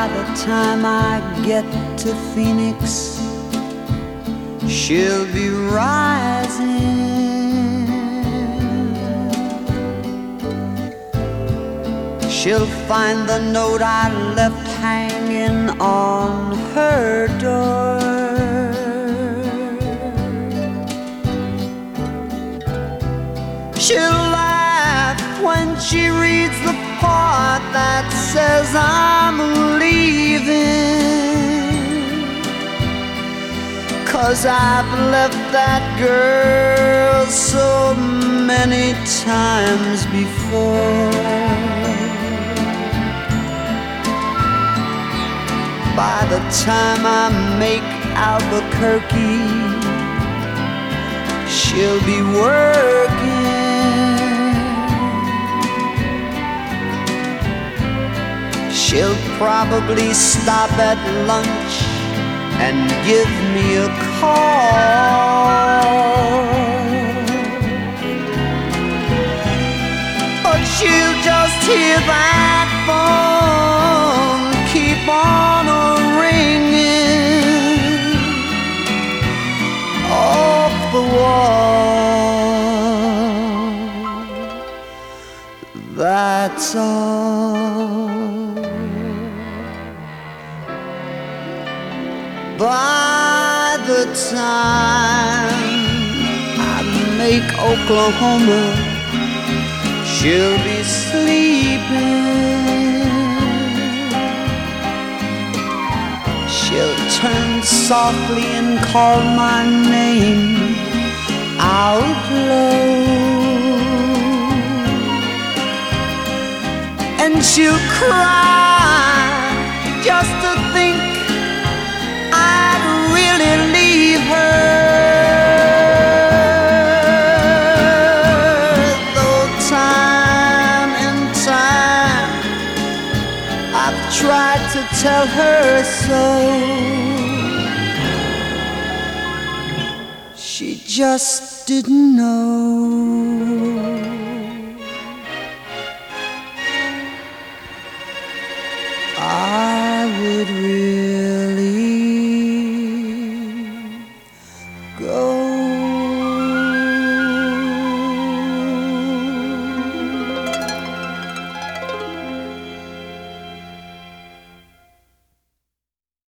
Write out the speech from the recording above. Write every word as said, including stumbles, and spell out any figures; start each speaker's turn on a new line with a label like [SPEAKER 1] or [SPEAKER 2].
[SPEAKER 1] By the time I get to Phoenix, she'll be rising. She'll find the note I left hanging on her door. She'll laugh when she reads the part that says I'm leaving, 'cause I've left that girl so many times before. By the time I make Albuquerque, she'll be working. She'll probably stop at lunch and give me a call, but she'll just hear that phone keep on ringing off the wall. That's all. By the time I make Oklahoma, she'll be sleeping. She'll turn softly and call my name out low, and she'll cry just to think I'd really leave her. Though time and time I've tried to tell her so, she just didn't know.